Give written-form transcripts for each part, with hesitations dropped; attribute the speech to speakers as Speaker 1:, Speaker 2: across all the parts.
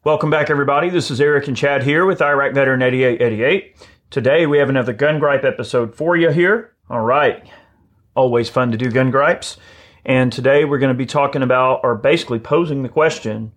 Speaker 1: Welcome back, everybody. This is Eric and Chad here with Iraq Veteran 8888. Today, we have another Gun Gripe episode for you here. All right. Always fun to do gun gripes. And today, we're going to be talking about, or basically posing the question,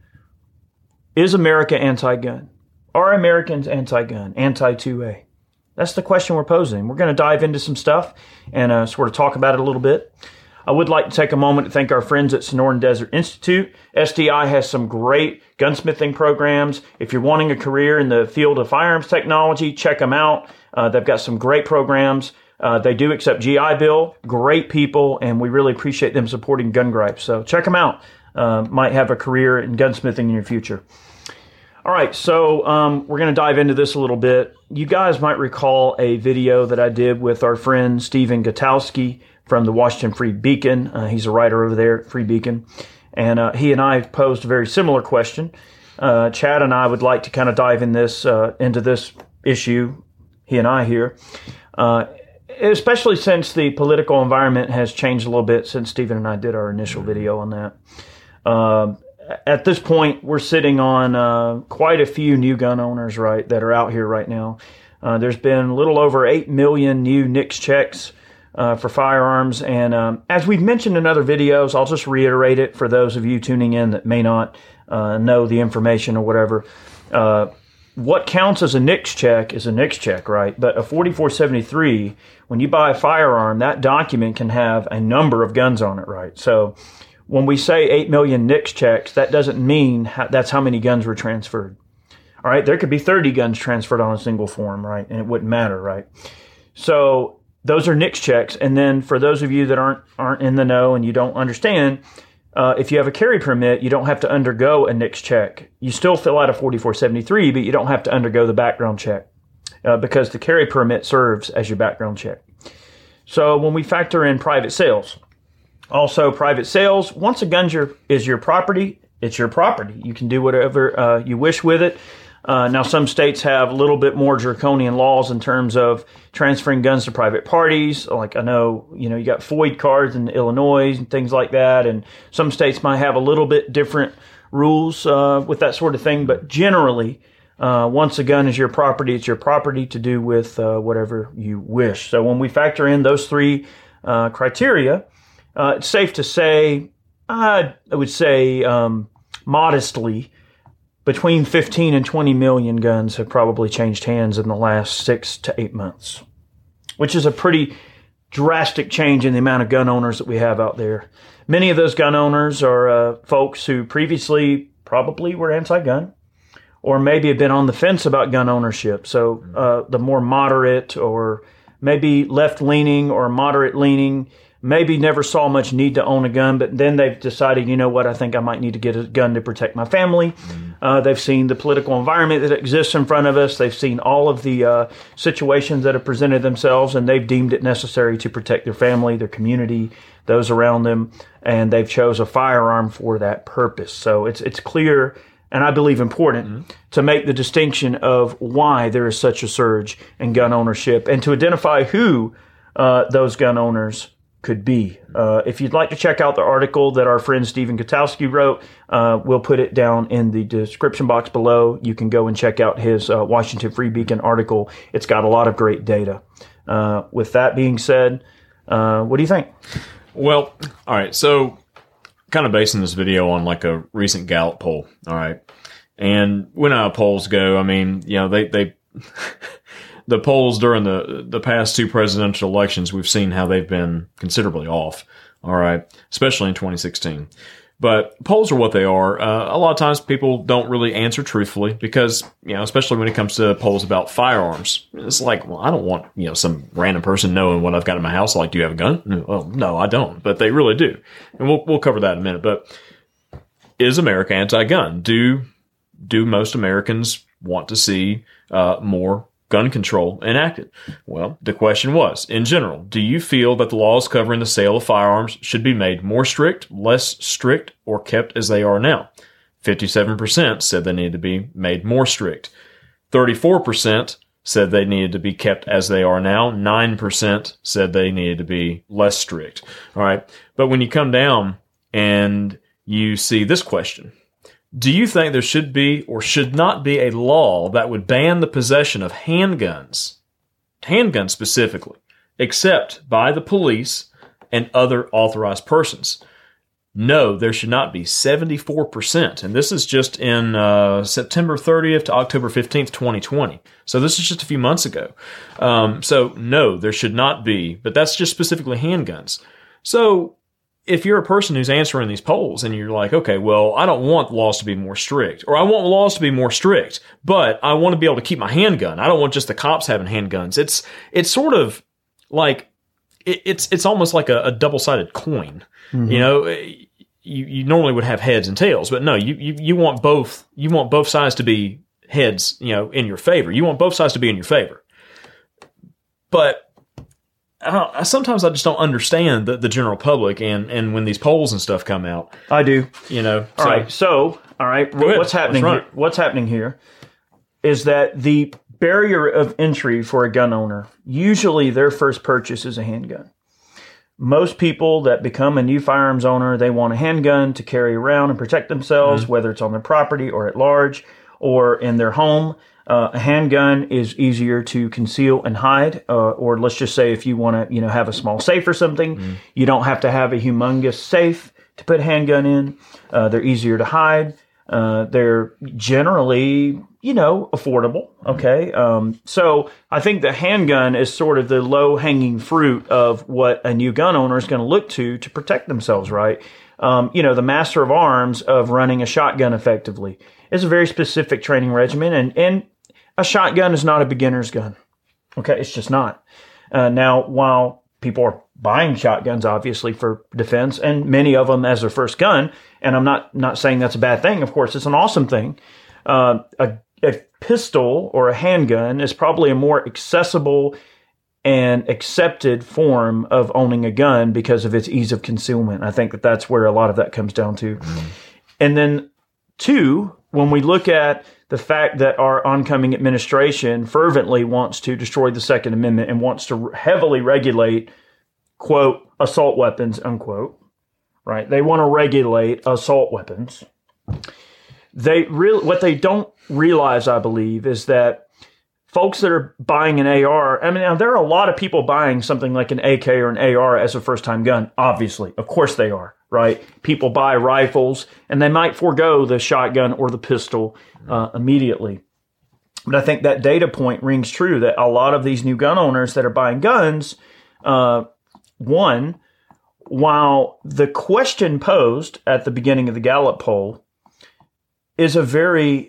Speaker 1: is America anti-gun? Are Americans anti-gun, anti-2A? That's the question we're posing. We're going to dive into some stuff and sort of talk about it a little bit. I would like to take a moment to thank our friends at Sonoran Desert Institute. SDI has some great gunsmithing programs. If you're wanting a career in the field of firearms technology, check them out. They've got some great programs. They do accept GI Bill, great people, and we really appreciate them supporting Gun Gripes. So check them out. Might have a career in gunsmithing in your future. All right, so we're going to dive into this a little bit. You guys might recall a video that I did with our friend Stephen Gutowski from the Washington Free Beacon. He's a writer over there at Free Beacon. And he and I posed a very similar question. Chad and I would like to kind of dive into this issue, he and I here, especially since the political environment has changed a little bit since Stephen and I did our initial video on that. At this point, we're sitting on quite a few new gun owners, right, that are out here right now. There's been a little over 8 million new NICS checks for firearms. And as we've mentioned in other videos, I'll just reiterate it for those of you tuning in that may not know the information or whatever. What counts as a NICS check is a NICS check, right? But a 4473, when you buy a firearm, that document can have a number of guns on it, right? So when we say 8 million NICS checks, that doesn't mean that's how many guns were transferred. All right, there could be 30 guns transferred on a single form, right? And it wouldn't matter, right? So those are NICS checks. And then for those of you that aren't in the know and you don't understand, if you have a carry permit, you don't have to undergo a NICS check. You still fill out a 4473, but you don't have to undergo the background check because the carry permit serves as your background check. So when we factor in private sales, also private sales, once a gun is your property, it's your property. You can do whatever you wish with it. Now, some states have a little bit more draconian laws in terms of transferring guns to private parties. Like I know, you got FOID cards in Illinois and things like that. And some states might have a little bit different rules with that sort of thing. But generally, once a gun is your property, it's your property to do with whatever you wish. So when we factor in those three criteria, it's safe to say, I would say modestly, between 15 and 20 million guns have probably changed hands in the last 6 to 8 months, which is a pretty drastic change in the amount of gun owners that we have out there. Many of those gun owners are folks who previously probably were anti-gun or maybe have been on the fence about gun ownership. So the more moderate or maybe left-leaning or moderate-leaning maybe never saw much need to own a gun, but then they've decided, you know what, I think I might need to get a gun to protect my family. They've seen the political environment that exists in front of us. They've seen all of the situations that have presented themselves, and they've deemed it necessary to protect their family, their community, those around them, and they've chose a firearm for that purpose. So it's clear, and I believe important, to make the distinction of why there is such a surge in gun ownership and to identify who those gun owners could be. If you'd like to check out the article that our friend Stephen Gutowski wrote, we'll put it down in the description box below. You can go and check out his Washington Free Beacon article. It's got a lot of great data. With that being said, what do you think?
Speaker 2: Well, all right. So kind of basing this video on like a recent Gallup poll. All right. And when our polls go, I mean, they the polls during the past two presidential elections, we've seen how they've been considerably off, all right, especially in 2016. But polls are what they are. A lot of times people don't really answer truthfully because, especially when it comes to polls about firearms. It's like, well, I don't want, some random person knowing what I've got in my house. Like, do you have a gun? Well, no, I don't. But they really do. And we'll cover that in a minute. But is America anti-gun? Do most Americans want to see more gun control enacted? Well, the question was, in general, do you feel that the laws covering the sale of firearms should be made more strict, less strict, or kept as they are now? 57% said they needed to be made more strict. 34% said they needed to be kept as they are now. 9% said they needed to be less strict. All right. But when you come down and you see this question, Do you think there should be or should not be a law that would ban the possession of handguns specifically, except by the police and other authorized persons? No, there should not be. 74%. And this is just in September 30th to October 15th, 2020. So this is just a few months ago. So no, there should not be. But that's just specifically handguns. So if you're a person who's answering these polls and you're like, okay, well, I don't want laws to be more strict, or I want laws to be more strict, but I want to be able to keep my handgun. I don't want just the cops having handguns. It's sort of like, it's almost like a double-sided coin. Mm-hmm. You know, you normally would have heads and tails, but no, you want both. You want both sides to be heads, you know, in your favor. You want both sides to be in your favor. But sometimes I just don't understand the general public, and when these polls and stuff come out.
Speaker 1: I do.
Speaker 2: You know.
Speaker 1: All right. What's happening here? What's happening here is that the barrier of entry for a gun owner, usually their first purchase is a handgun. Most people that become a new firearms owner, they want a handgun to carry around and protect themselves, whether it's on their property or at large or in their home. A handgun is easier to conceal and hide, or let's just say if you want to, have a small safe or something, you don't have to have a humongous safe to put a handgun in. They're easier to hide. They're generally, affordable. Okay. So I think the handgun is sort of the low hanging fruit of what a new gun owner is going to look to protect themselves, right? The master of arms of running a shotgun effectively is a very specific training regimen, and a shotgun is not a beginner's gun. Okay. It's just not. Now, while people are buying shotguns, obviously, for defense, and many of them as their first gun, and I'm not saying that's a bad thing. Of course, it's an awesome thing. A pistol or a handgun is probably a more accessible and accepted form of owning a gun because of its ease of concealment. I think that's where a lot of that comes down to. And then, two, when we look at the fact that our oncoming administration fervently wants to destroy the Second Amendment and wants to heavily regulate, quote, assault weapons, unquote, right? They want to regulate assault weapons. What they don't realize, I believe, is that folks that are buying an AR, there are a lot of people buying something like an AK or an AR as a first-time gun, obviously. Of course they are, right? People buy rifles, and they might forego the shotgun or the pistol immediately. But I think that data point rings true that a lot of these new gun owners that are buying guns, one, while the question posed at the beginning of the Gallup poll is a very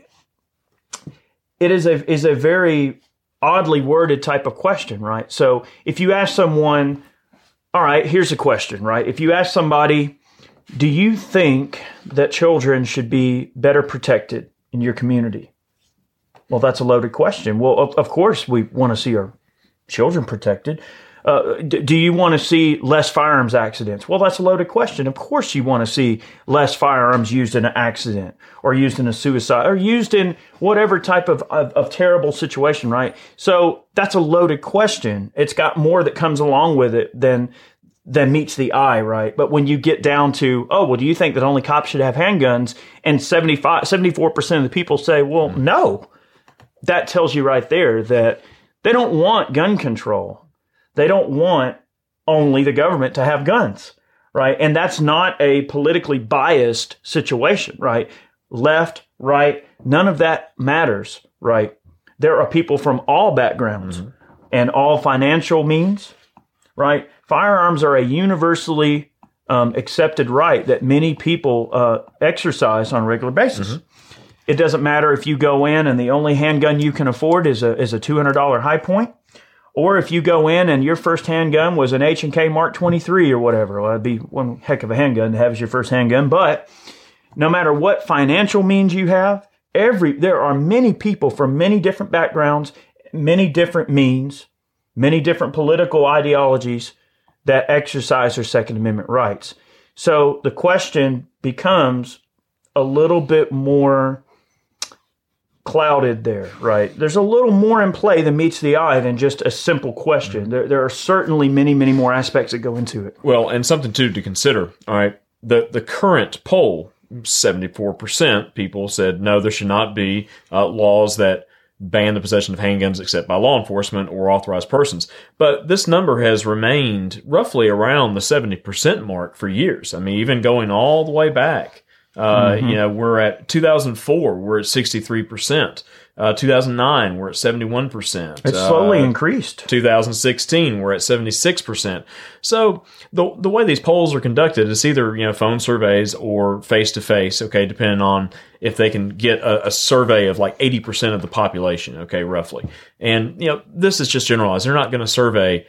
Speaker 1: oddly worded type of question, right? So if you ask someone, all right, here's a question, right? If you ask somebody, do you think that children should be better protected in your community? Well, that's a loaded question. Well, of course we want to see our children protected. Do you want to see less firearms accidents? Well, that's a loaded question. Of course you want to see less firearms used in an accident or used in a suicide or used in whatever type of terrible situation, right? So that's a loaded question. It's got more that comes along with it than meets the eye, right? But when you get down to, do you think that only cops should have handguns? And 74% of the people say, well, no. That tells you right there that they don't want gun control. They don't want only the government to have guns, right? And that's not a politically biased situation, right? Left, right, none of that matters, right? There are people from all backgrounds and all financial means, right? Firearms are a universally accepted right that many people exercise on a regular basis. It doesn't matter if you go in and the only handgun you can afford is a $200 High Point, or if you go in and your first handgun was an H&K Mark 23 or whatever. Well, that'd be one heck of a handgun to have as your first handgun. But no matter what financial means you have, there are many people from many different backgrounds, many different means, many different political ideologies that exercise their Second Amendment rights. So the question becomes a little bit more clouded there, right? There's a little more in play than meets the eye than just a simple question. There are certainly many, many more aspects that go into it.
Speaker 2: Well, and something too to consider, all right? The current poll 74% people said, no, there should not be laws that ban the possession of handguns except by law enforcement or authorized persons. But this number has remained roughly around the 70% mark for years. I mean, even going all the way back. We're at 2004, we're at 63%. 2009, we're at 71%.
Speaker 1: It's slowly increased.
Speaker 2: 2016, we're at 76%. So the way these polls are conducted is either, phone surveys or face-to-face, okay, depending on if they can get a survey of like 80% of the population, okay, roughly. And, this is just generalized. They're not going to survey,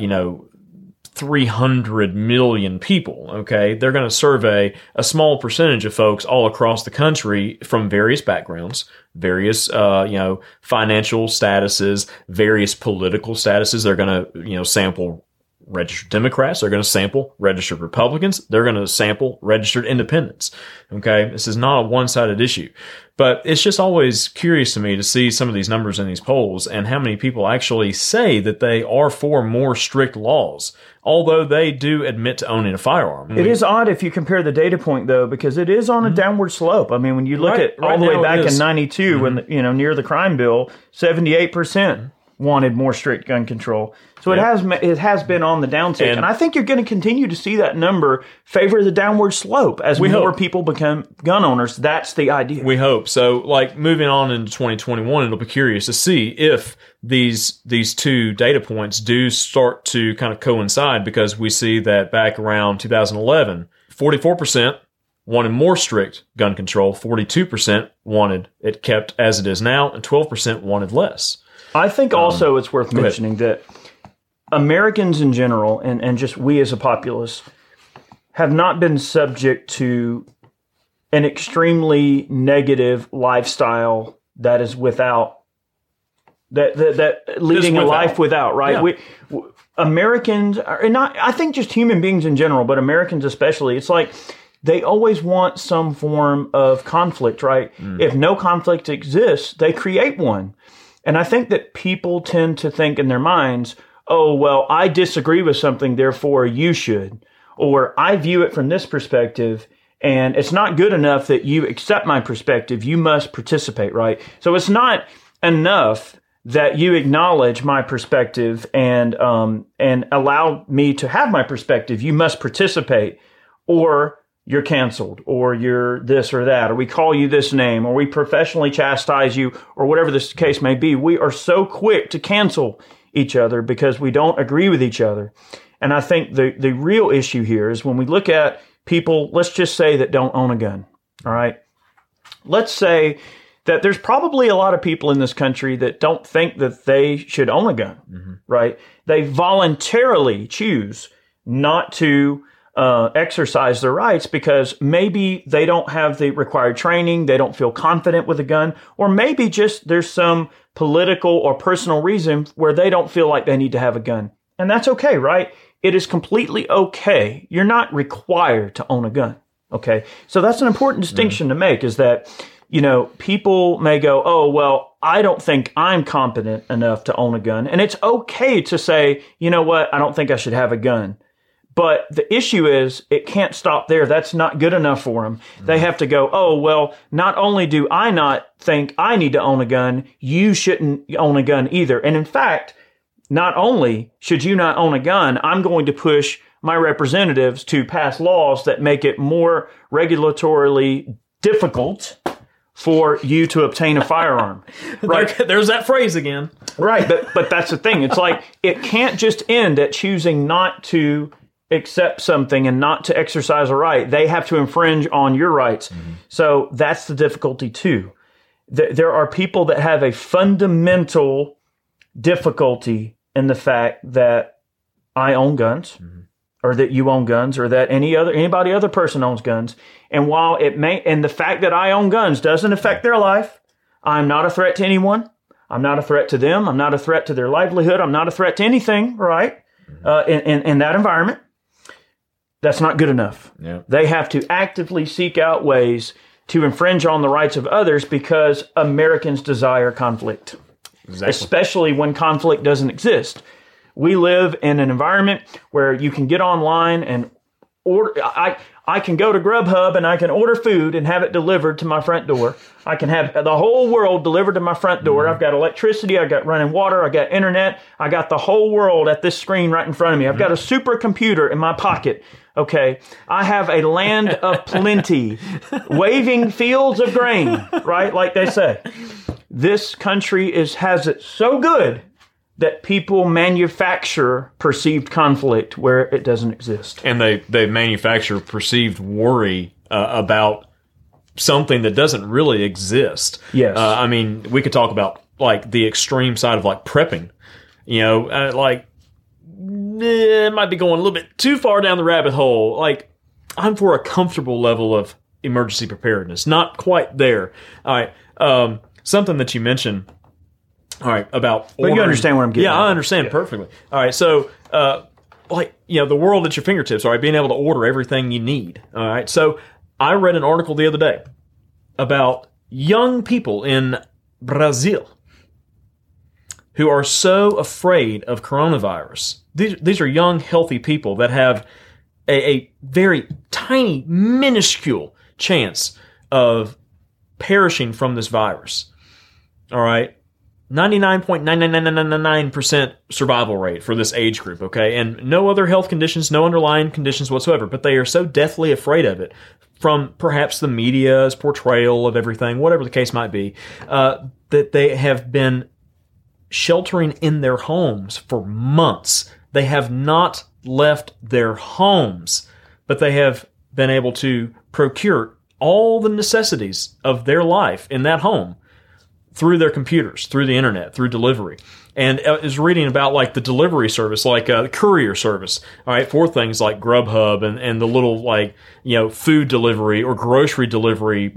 Speaker 2: 300 million people, okay? They're going to survey a small percentage of folks all across the country from various backgrounds, various, financial statuses, various political statuses. They're going to, sample registered Democrats. They're going to sample registered Republicans. They're going to sample registered independents, okay? This is not a one-sided issue. But it's just always curious to me to see some of these numbers in these polls and how many people actually say that they are for more strict laws, although they do admit to owning a firearm.
Speaker 1: It is odd if you compare the data point, though, because it is on a downward slope. I mean, when you look at all the way back in 92, when, near the crime bill, 78% wanted more strict gun control. So it has been on the downtick. And I think you're going to continue to see that number favor the downward slope as more people become gun owners. That's the idea.
Speaker 2: We hope. So, moving on into 2021, it'll be curious to see if these two data points do start to kind of coincide, because we see that back around 2011, 44% wanted more strict gun control, 42% wanted it kept as it is now, and 12% wanted less.
Speaker 1: I think also it's worth mentioning that Americans in general, and just we as a populace, have not been subject to an extremely negative lifestyle that is without, that leading a life without, right? Yeah. Americans, are not, I think just human beings in general, but Americans especially, it's like they always want some form of conflict, right? If no conflict exists, they create one. And I think that people tend to think in their minds, oh, well, I disagree with something, therefore you should. Or I view it from this perspective, and it's not good enough that you accept my perspective. You must participate, right? So it's not enough that you acknowledge my perspective and allow me to have my perspective. You must participate, or you're canceled, or you're this or that, or we call you this name, or we professionally chastise you, or whatever this case may be. We are so quick to cancel each other because we don't agree with each other. And I think the real issue here is when we look at people, let's just say, that don't own a gun, all right? Let's say that there's probably a lot of people in this country that don't think that they should own a gun, right? They voluntarily choose not to exercise their rights because maybe they don't have the required training, they don't feel confident with a gun, or maybe just there's some political or personal reason where they don't feel like they need to have a gun. And that's okay, right? It is completely okay. You're not required to own a gun, okay? So that's an important distinction to make, is that, people may go, oh, well, I don't think I'm competent enough to own a gun. And it's okay to say, you know what, I don't think I should have a gun. But the issue is, it can't stop there. That's not good enough for them. They have to go, oh, well, not only do I not think I need to own a gun, you shouldn't own a gun either. And in fact, not only should you not own a gun, I'm going to push my representatives to pass laws that make it more regulatorily difficult for you to obtain a firearm. Right?
Speaker 2: There's that phrase again.
Speaker 1: Right, but that's the thing. It's like, it can't just end at choosing not to accept something and not to exercise a right. They have to infringe on your rights. So that's the difficulty too. There are people that have a fundamental difficulty in the fact that I own guns, or that you own guns, or that anybody other person owns guns. And while the fact that I own guns doesn't affect their life, I'm not a threat to anyone. I'm not a threat to them. I'm not a threat to their livelihood. I'm not a threat to anything, right? In that environment. That's not good enough. Yeah. They have to actively seek out ways to infringe on the rights of others because Americans desire conflict, especially when conflict doesn't exist. We live in an environment where you can get online and order. I can go to Grubhub and I can order food and have it delivered to my front door. I can have the whole world delivered to my front door. I've got electricity. I've got running water. I got internet. I got the whole world at this screen right in front of me. I've got a supercomputer in my pocket. Okay. I have a land of plenty, waving fields of grain, right? Like they say. This country has it so good that people manufacture perceived conflict where it doesn't exist.
Speaker 2: And they manufacture perceived worry about something that doesn't really exist.
Speaker 1: Yes.
Speaker 2: I mean, we could talk about like the extreme side of like prepping. You know, it might be going a little bit too far down the rabbit hole. Like, I'm for a comfortable level of emergency preparedness. Not quite there. All right. Something that you mentioned. All right, about ordering.
Speaker 1: But you understand where I'm getting at.
Speaker 2: I understand perfectly. All right, so, the world at your fingertips, all right, being able to order everything you need. All right, so I read an article the other day about young people in Brazil who are so afraid of coronavirus. These are young, healthy people that have a very tiny, minuscule chance of perishing from this virus. All right? 99.99999% survival rate for this age group, okay? And no other health conditions, no underlying conditions whatsoever, but they are so deathly afraid of it from perhaps the media's portrayal of everything, whatever the case might be, that they have been sheltering in their homes for months. They have not left their homes, but they have been able to procure all the necessities of their life in that home through their computers, through the internet, through delivery. And I was reading about like the delivery service, like the courier service, all right, for things like Grubhub and the little like, food delivery or grocery delivery,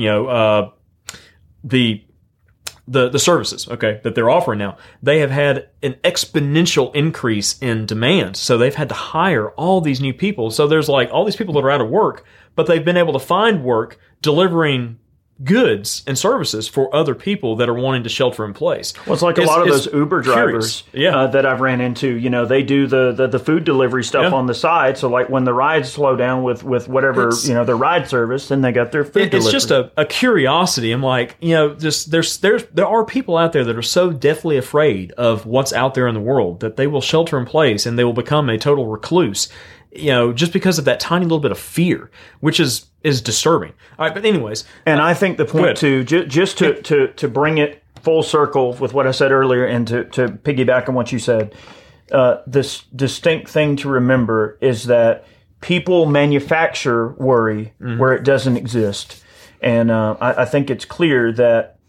Speaker 2: the services, okay, that they're offering now. They have had an exponential increase in demand. So they've had to hire all these new people. So there's like all these people that are out of work, but they've been able to find work delivering goods and services for other people that are wanting to shelter in place.
Speaker 1: Well, it's like a lot of those Uber drivers that I've ran into. They do the food delivery stuff on the side. So like when the rides slow down with whatever, their ride service, then they got their food delivery. It's
Speaker 2: just a curiosity. I'm like, there are people out there that are so deathly afraid of what's out there in the world that they will shelter in place and they will become a total recluse. Just because of that tiny little bit of fear, which is disturbing. All right, but anyways.
Speaker 1: And I think the point too, just to bring it full circle with what I said earlier and to piggyback on what you said, this distinct thing to remember is that people manufacture worry where it doesn't exist. And I think it's clear that,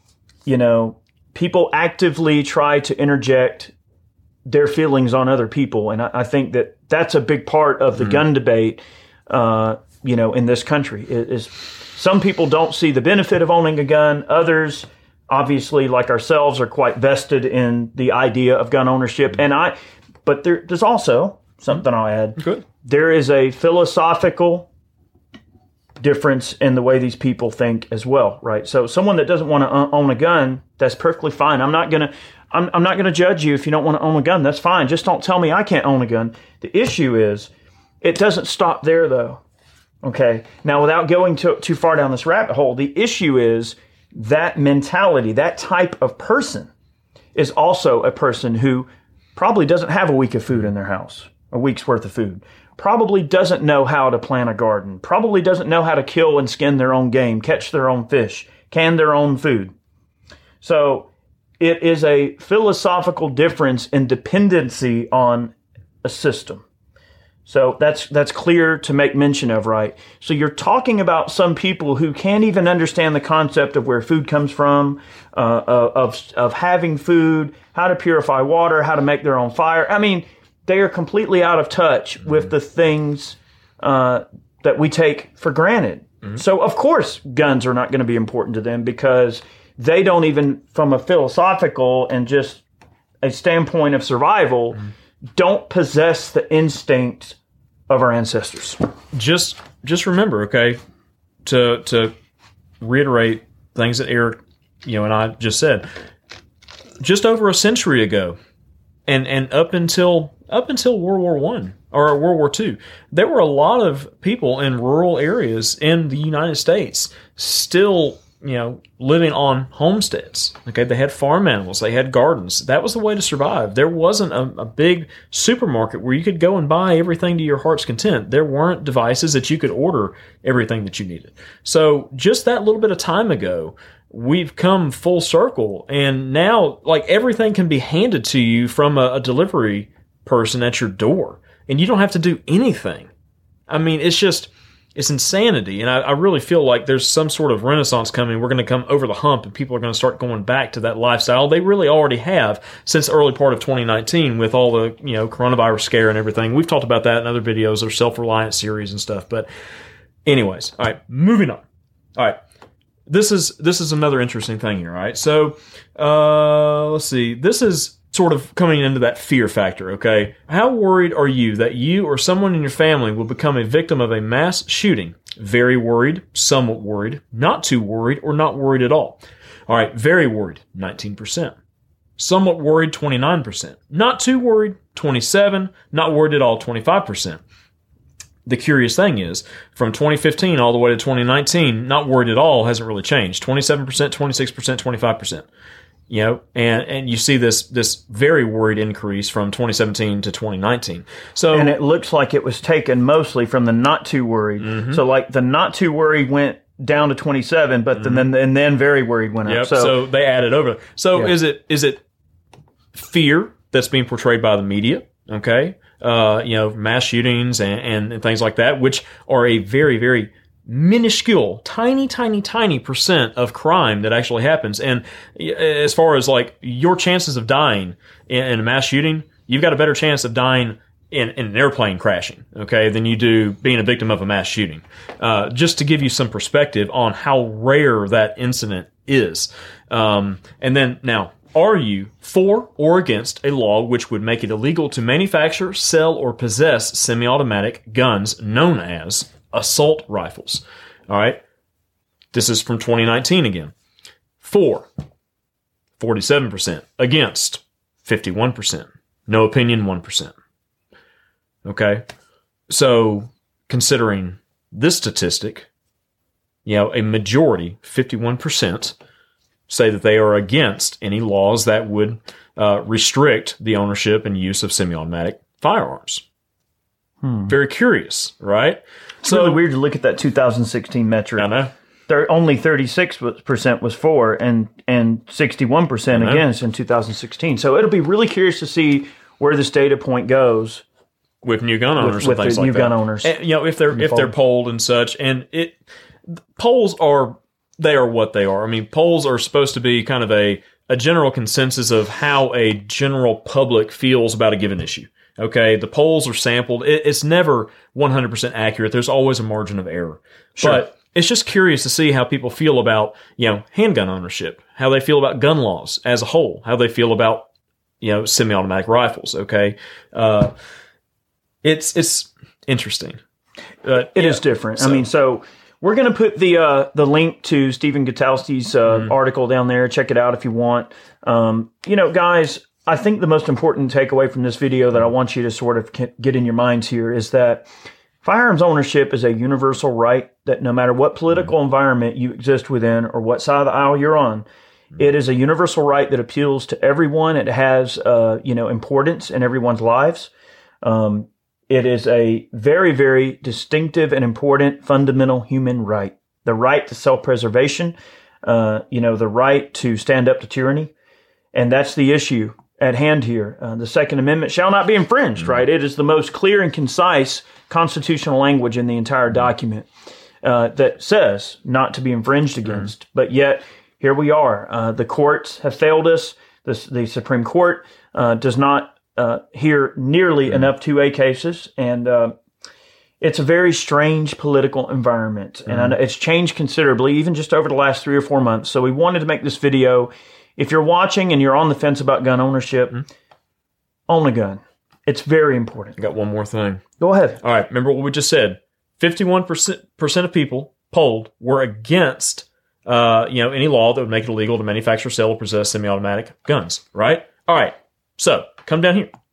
Speaker 1: people actively try to interject their feelings on other people. And I think that that's a big part of the gun debate, in this country. Is some people don't see the benefit of owning a gun. Others, obviously, like ourselves, are quite vested in the idea of gun ownership. But there's also something I'll add.
Speaker 2: Good. There
Speaker 1: is a philosophical difference in the way these people think as well, right? So someone that doesn't want to own a gun, that's perfectly fine. I'm not gonna judge you if you don't want to own a gun. That's fine. Just don't tell me I can't own a gun. The issue is, it doesn't stop there, though. Okay? Now, without going too far down this rabbit hole, the issue is that mentality, that type of person is also a person who probably doesn't have a week of food in their house, a week's worth of food. Probably doesn't know how to plant a garden. Probably doesn't know how to kill and skin their own game, catch their own fish, can their own food. So it is a philosophical difference in dependency on a system. So that's clear to make mention of, right? So you're talking about some people who can't even understand the concept of where food comes from, of having food, how to purify water, how to make their own fire. I mean, they are completely out of touch with the things that we take for granted. Mm-hmm. So, of course, guns are not going to be important to them because they don't even, from a philosophical and just a standpoint of survival, don't possess the instinct of our ancestors.
Speaker 2: Just remember, okay, to reiterate things that Eric, and I just said, just over a century ago, and up until World War I, or World War II, there were a lot of people in rural areas in the United States still, living on homesteads. Okay, they had farm animals, they had gardens. That was the way to survive. There wasn't a big supermarket where you could go and buy everything to your heart's content. There weren't devices that you could order everything that you needed. So just that little bit of time ago, we've come full circle, and now like everything can be handed to you from a delivery person at your door, and you don't have to do anything. I mean, it's insanity. And I really feel like there's some sort of renaissance coming. We're going to come over the hump, and people are going to start going back to that lifestyle. They really already have since the early part of 2019 with all the, coronavirus scare and everything. We've talked about that in other videos, or self-reliant series and stuff. But anyways, all right, moving on. All right. This is another interesting thing here, all right? So, let's see. This is sort of coming into that fear factor, okay? How worried are you that you or someone in your family will become a victim of a mass shooting? Very worried, somewhat worried, not too worried, or not worried at all. All right, very worried, 19%. Somewhat worried, 29%. Not too worried, 27%. Not worried at all, 25%. The curious thing is, from 2015 all the way to 2019, not worried at all hasn't really changed. 27%, 26%, 25%. And you see this very worried increase from 2017 to 2019. So,
Speaker 1: and it looks like it was taken mostly from the not too worried. Mm-hmm. So like the not too worried went down to 27, but then very worried went up.
Speaker 2: So they added over. So is it fear that's being portrayed by the media? Okay. Mass shootings and things like that, which are a very, very minuscule, tiny percent of crime that actually happens. And as far as like your chances of dying in a mass shooting, you've got a better chance of dying in an airplane crashing, okay, than you do being a victim of a mass shooting. Just to give you some perspective on how rare that incident is. And then now, are you for or against a law which would make it illegal to manufacture, sell, or possess semi-automatic guns known as assault rifles? All right. This is from 2019 again. For, 47%. Against, 51%. No opinion, 1%. Okay. So, considering this statistic, a majority, 51%, say that they are against any laws that would restrict the ownership and use of semi-automatic firearms. Very curious, right?
Speaker 1: It's really weird to look at that 2016 metric.
Speaker 2: I know.
Speaker 1: Only 36% was for and 61% against in 2016. So it'll be really curious to see where this data point goes
Speaker 2: with new gun owners
Speaker 1: with
Speaker 2: and things
Speaker 1: the
Speaker 2: like
Speaker 1: new
Speaker 2: that.
Speaker 1: gun owners.
Speaker 2: And, if they're polled and such, and polls are what they are. I mean, polls are supposed to be kind of a general consensus of how a general public feels about a given issue. Okay, the polls are sampled. It's never 100% accurate. There's always a margin of error. Sure. But it's just curious to see how people feel about, handgun ownership, how they feel about gun laws as a whole, how they feel about, semi-automatic rifles. Okay, it's interesting.
Speaker 1: It is different. I mean, so we're going to put the link to Stephen Gutowski's article down there. Check it out if you want. Guys, I think the most important takeaway from this video that I want you to sort of get in your minds here is that firearms ownership is a universal right that no matter what political environment you exist within or what side of the aisle you're on, it is a universal right that appeals to everyone. It has, importance in everyone's lives. It is a very, very distinctive and important fundamental human right. The right to self-preservation, the right to stand up to tyranny. And that's the issue at hand here. The Second Amendment shall not be infringed, right? It is the most clear and concise constitutional language in the entire document that says not to be infringed against. But yet, here we are. The courts have failed us. The Supreme Court does not hear nearly enough 2A cases. And it's a very strange political environment. And I know it's changed considerably, even just over the last 3 or 4 months. So we wanted to make this video. If you're watching and you're on the fence about gun ownership, own a gun. It's very important.
Speaker 2: I got one more thing.
Speaker 1: Go ahead.
Speaker 2: All right. Remember what we just said. 51% of people polled were against, any law that would make it illegal to manufacture, sell, or possess semi-automatic guns. Right? All right. So come down here.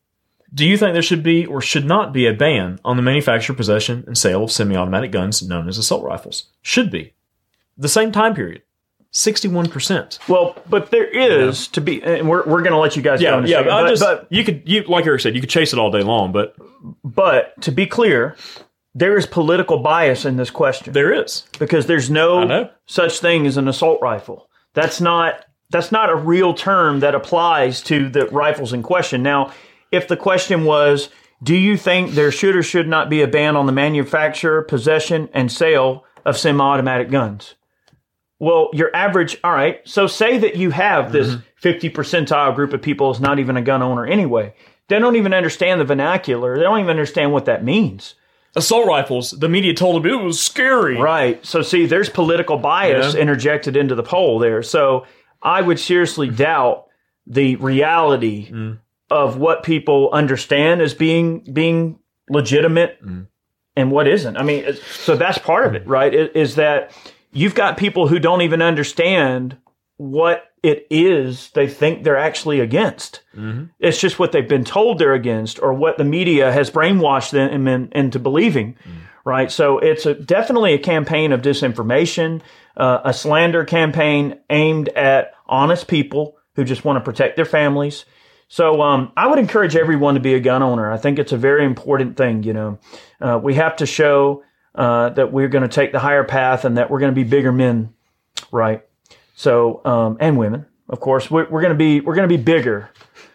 Speaker 2: Do you think there should be or should not be a ban on the manufacture, possession, and sale of semi-automatic guns known as assault rifles? Should be. The same time period. 61%.
Speaker 1: Well, but there is to be, and we're going to let you guys go in a second.
Speaker 2: But you like Eric said, you could chase it all day long,
Speaker 1: but to be clear, there is political bias in this question.
Speaker 2: There is.
Speaker 1: Because there's no such thing as an assault rifle. That's not a real term that applies to the rifles in question. Now, if the question was, do you think there should or should not be a ban on the manufacture, possession, and sale of semi-automatic guns? Well, your average, all right, so say that you have this 50 percentile group of people is not even a gun owner anyway. They don't even understand the vernacular. They don't even understand what that means.
Speaker 2: Assault rifles, the media told them it was scary.
Speaker 1: Right. So, see, there's political bias interjected into the poll there. So I would seriously doubt the reality of what people understand as being legitimate and what isn't. I mean, so that's part of it, right, is that you've got people who don't even understand what it is they think they're actually against. It's just what they've been told they're against or what the media has brainwashed them into believing, right? So it's definitely a campaign of disinformation, a slander campaign aimed at honest people who just want to protect their families. So I would encourage everyone to be a gun owner. I think it's a very important thing, you know. We have to show that we're going to take the higher path and that we're going to be bigger men, right? So, and women, of course, we're going to be bigger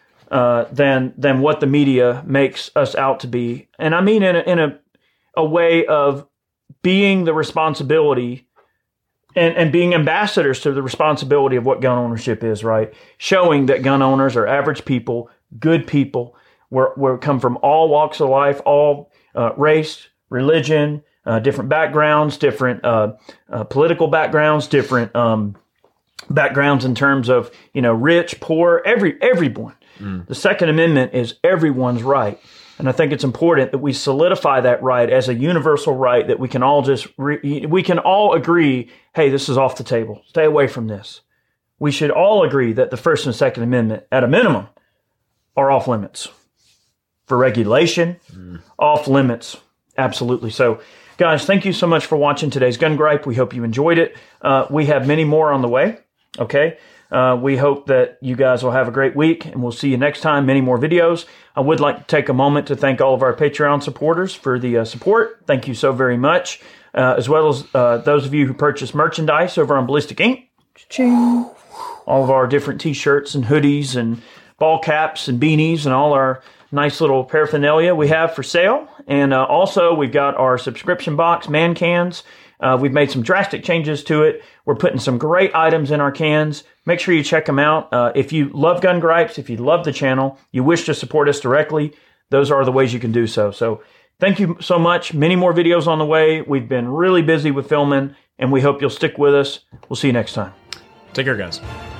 Speaker 1: than what the media makes us out to be. And I mean in a way of being the responsibility and being ambassadors to the responsibility of what gun ownership is, right? Showing that gun owners are average people, good people, we come from all walks of life, all race, religion, different backgrounds, different political backgrounds, different backgrounds in terms of, you know, rich, poor, everyone. The Second Amendment is everyone's right. And I think it's important that we solidify that right as a universal right that we can all we can all agree, hey, this is off the table. Stay away from this. We should all agree that the First and Second Amendment, at a minimum, are off limits. For regulation, off limits. Absolutely. So, guys, thank you so much for watching today's Gun Gripe. We hope you enjoyed it. We have many more on the way. Okay. We hope that you guys will have a great week, and we'll see you next time. Many more videos. I would like to take a moment to thank all of our Patreon supporters for the support. Thank you so very much. As well as those of you who purchase merchandise over on Ballistic Ink. Cha-ching. All of our different t-shirts and hoodies and ball caps and beanies and all our nice little paraphernalia we have for sale. And also, we've got our subscription box, Man Cans. We've made some drastic changes to it. We're putting some great items in our cans. Make sure you check them out. If you love Gun Gripes, if you love the channel, you wish to support us directly, those are the ways you can do so. So thank you so much. Many more videos on the way. We've been really busy with filming, and we hope you'll stick with us. We'll see you next time.
Speaker 2: Take care, guys.